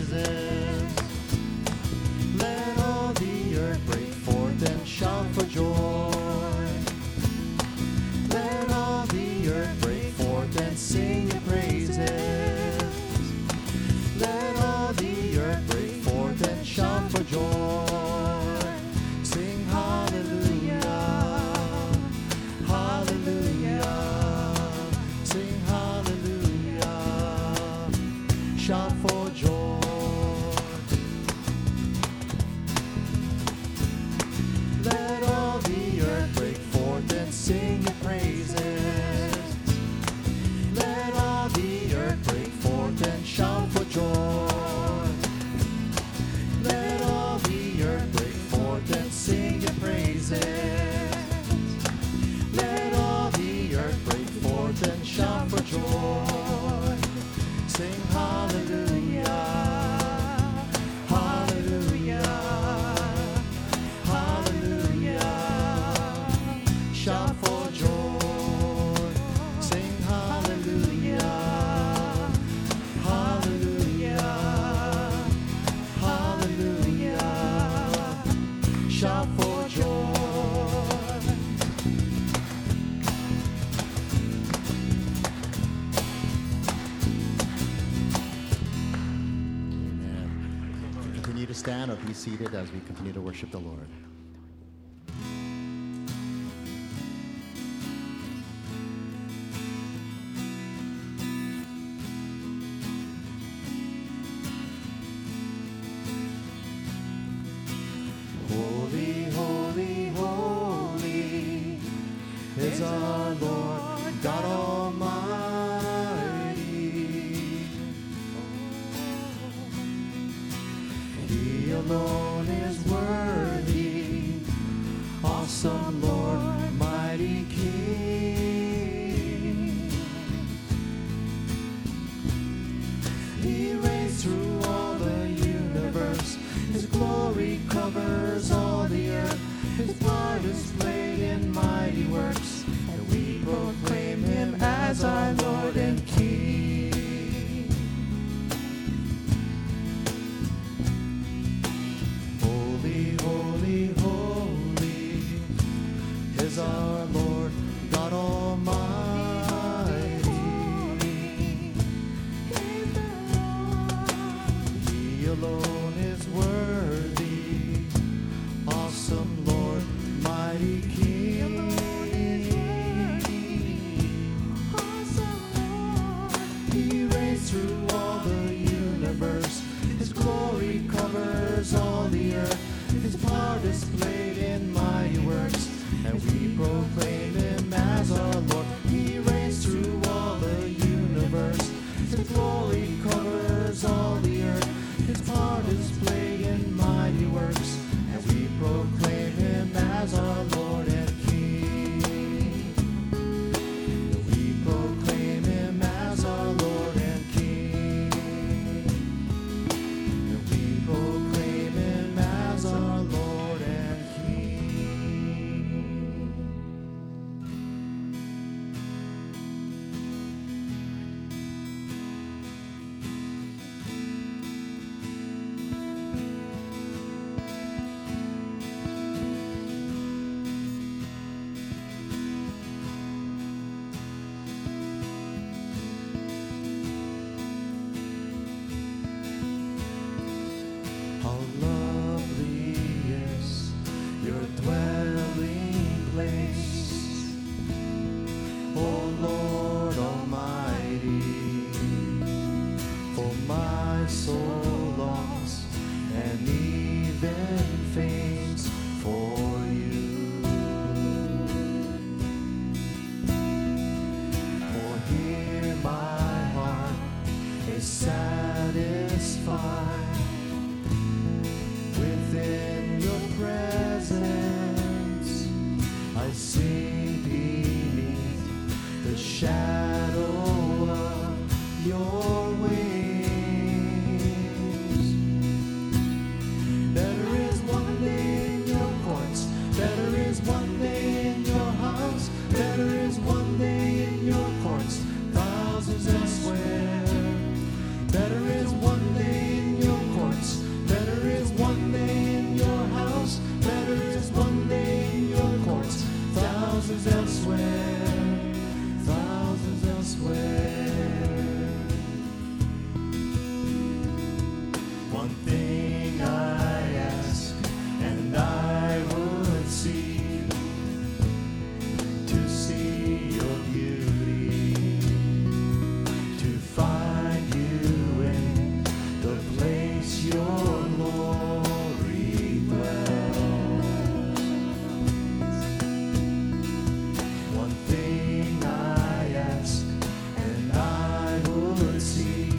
praises. Let all the earth break forth and shout for joy. Let all the earth break forth and sing your praises. Let all the earth break forth and shout for joy. Sing hallelujah, hallelujah. Sing hallelujah, shout for joy. Let all the earth break forth and sing your praises. Let all the earth break forth and shout for joy. Let all the earth break forth and sing your praises. Let all the earth break forth and shout for joy. Sing hallelujah, hallelujah, hallelujah. Shout for joy. Sing hallelujah, hallelujah, hallelujah. Shout for joy. Amen. Continue to stand or be seated as we continue to worship the Lord. Holy, holy, holy is our Lord God Almighty. He alone is worthy, awesome Lord, mighty King. He reigns through all the universe. His glory covers all the earth. His power displayed in mighty works. And we proclaim him as our Lord and King. Holy, holy, holy is our Lord God Almighty. He alone is worthy, awesome Lord, mighty King. He reigns through all the universe. His glory covers all the earth. His power displayed in mighty works. And we proclaim him as our Lord. He reigns through all the universe. His glory covers all the earth. His power displayed in mighty One thing I ask, and I would seek to see your beauty, to find you in the place your glory dwells. One thing I ask, and I would seek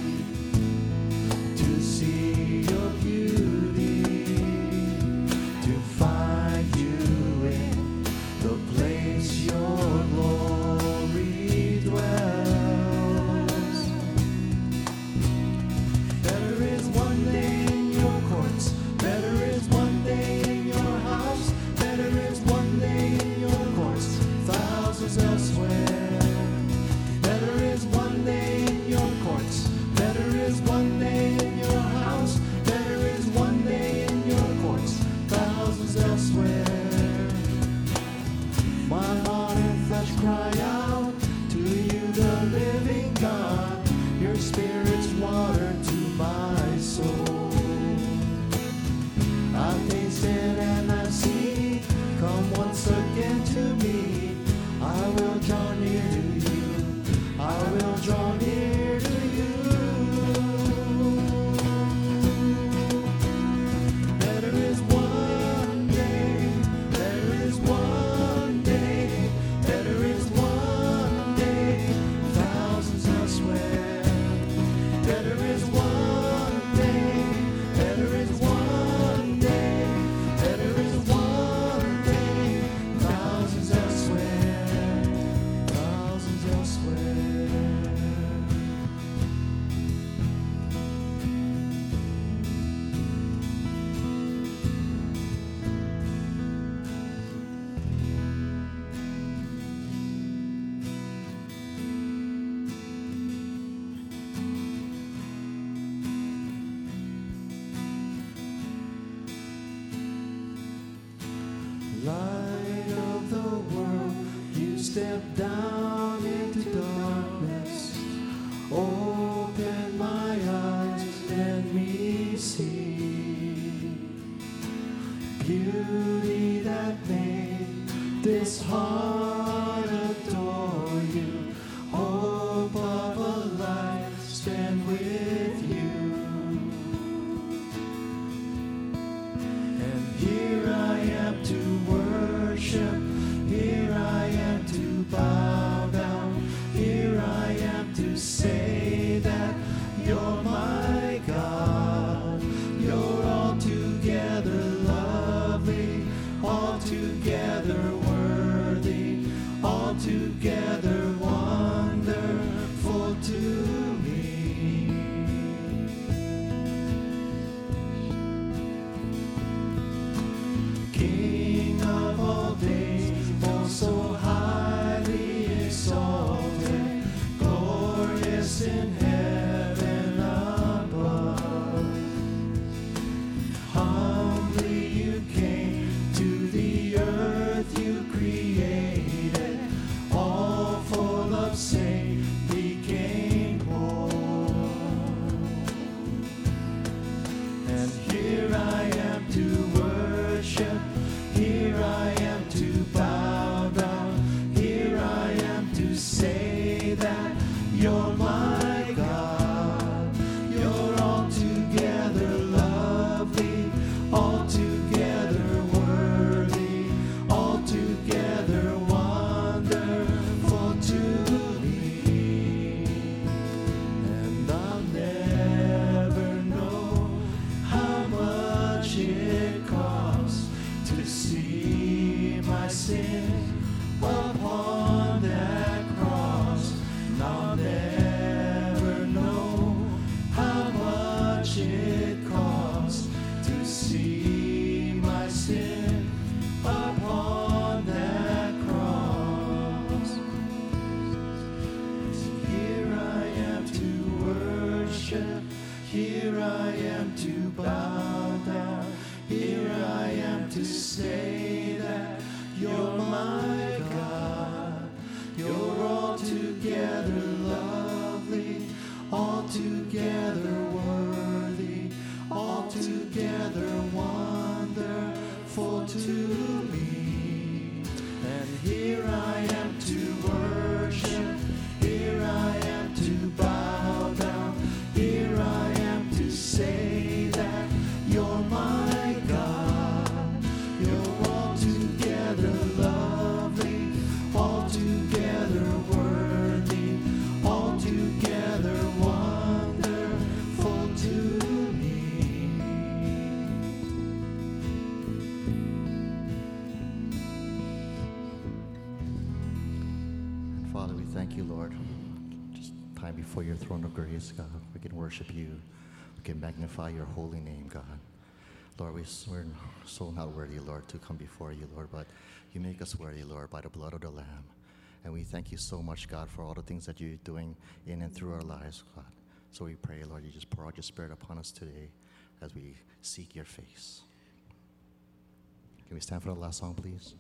to see your beauty, to find you in the place your glory dwells. Better is one day in your courts, better is one day in your house, better is one day in your courts, thousands elsewhere. Better is one day in your courts, better is one day in your house, better is one day in your courts, thousands elsewhere. My heart and flesh cry out to you, the living God. Your spirit's water to my soul. I've tasted and I've seen. Come once again to me. I will draw near to you. I will draw near to you. Better is one day, better is one day, better is one day, thousands elsewhere. Better is one day, better is one day, better is one day, thousands elsewhere, thousands elsewhere. Light of the world, you step down into darkness. Open my eyes, let me see beauty that made this heart adore you. Hope of a life spent with you. And here I am to worship, here I am to bow down, here I am to say that you're my God. You're altogether lovely, altogether worthy, altogether wonderful to me. King of all days, oh so highly exalted, glorious in heaven above. Humbly you came to the earth you created, all full of sin became poor. And here I am to worship, here I am to bow down, here I am to say that you're my God. You're altogether lovely, altogether worthy, altogether wonderful to me. And I'll never know how much it costs to see my sin upon that cross. And I'll never know how much it costs to see my sin upon that cross. Here I am to worship, here I am to bow down, here I am to say that you're my God. You're altogether lovely, altogether worthy, thank you, Lord. Just time before your throne of grace, God. We can worship you. We can magnify your holy name, God. Lord, we're so not worthy, Lord, to come before you, Lord, but you make us worthy, Lord, by the blood of the Lamb. And we thank you so much, God, for all the things that you're doing in and through our lives, God. So we pray, Lord, you just pour out your Spirit upon us today as we seek your face. Can we stand for the last song, please?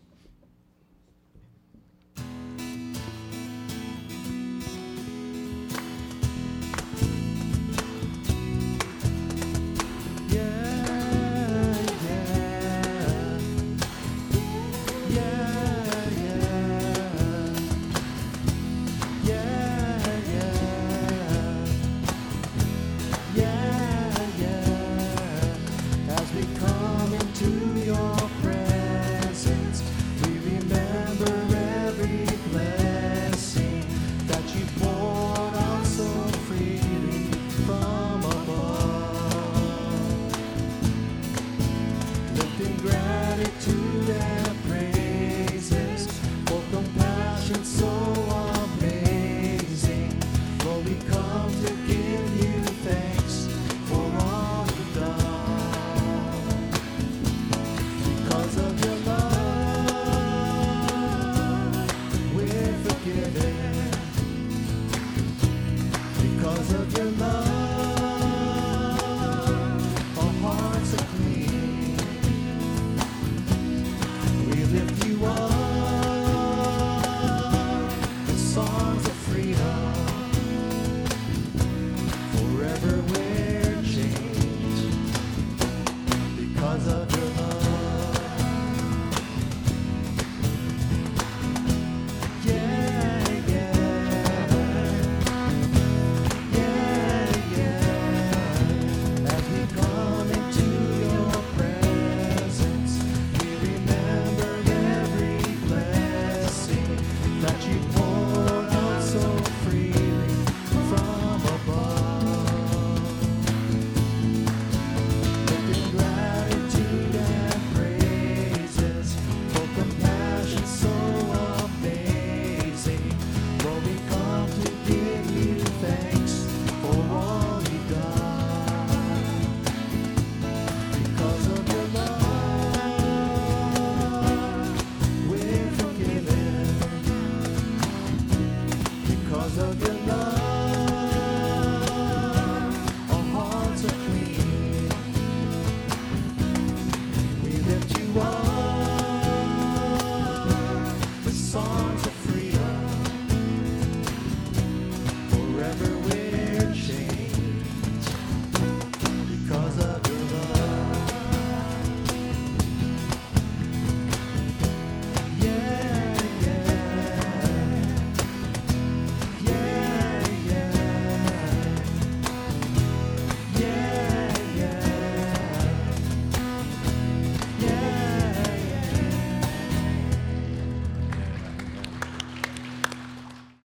Forever we're changed because of